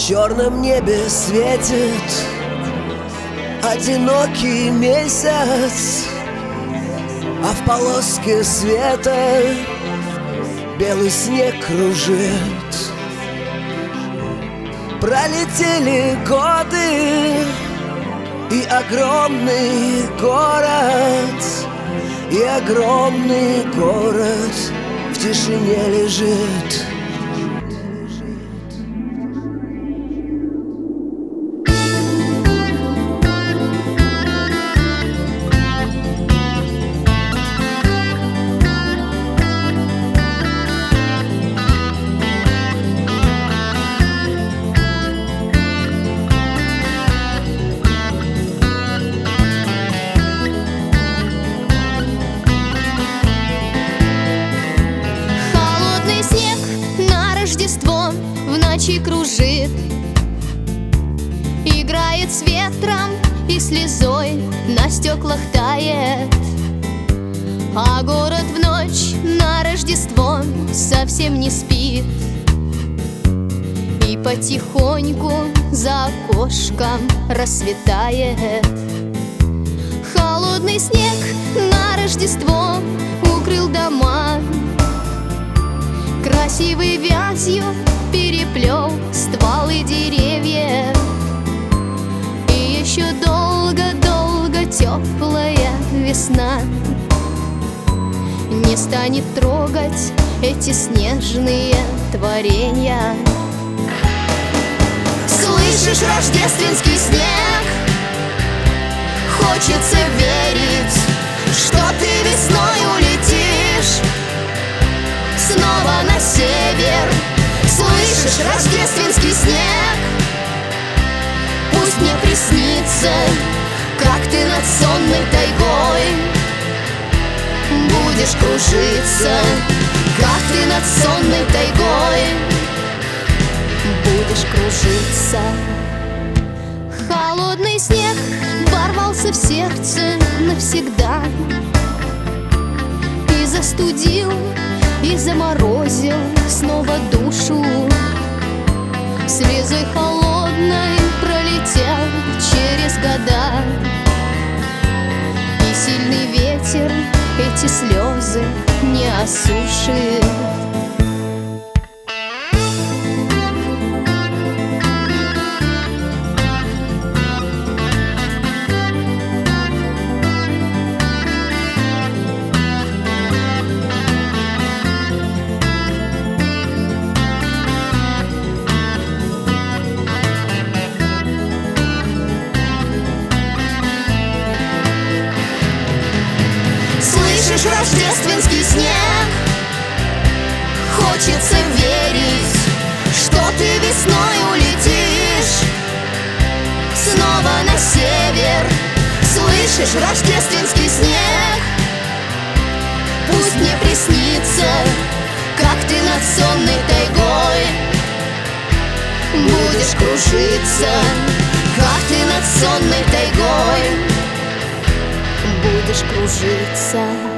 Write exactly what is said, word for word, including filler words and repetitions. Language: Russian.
черном небе светит одинокий месяц, а в полоске света белый снег кружит. Пролетели годы, и огромный город, и огромный город в тишине лежит. Рождество в ночи кружит, играет с ветром и слезой на стеклах тает. А город в ночь на Рождество совсем не спит, и потихоньку за окошком рассветает. Холодный снег на Рождество укрыл дома, красивой вязью переплел стволы деревьев. И еще долго-долго теплая весна не станет трогать эти снежные творения. Слышишь рождественский снег? Хочется верить, что ты весной улетишь снова на север. Слышишь рождественский снег? Пусть мне приснится, как ты над сонной тайгой будешь кружиться, как ты над сонной тайгой будешь кружиться. Холодный снег ворвался в сердце навсегда и застудил, и заморозил снова душу. Слезой холодной пролетел через года, и сильный ветер эти слезы не осушит. Слышишь рождественский снег? Хочется верить, что ты весной улетишь снова на север. Слышишь рождественский снег? Пусть мне приснится, как ты над сонной тайгой будешь кружиться, как ты над сонной тайгой будешь кружиться.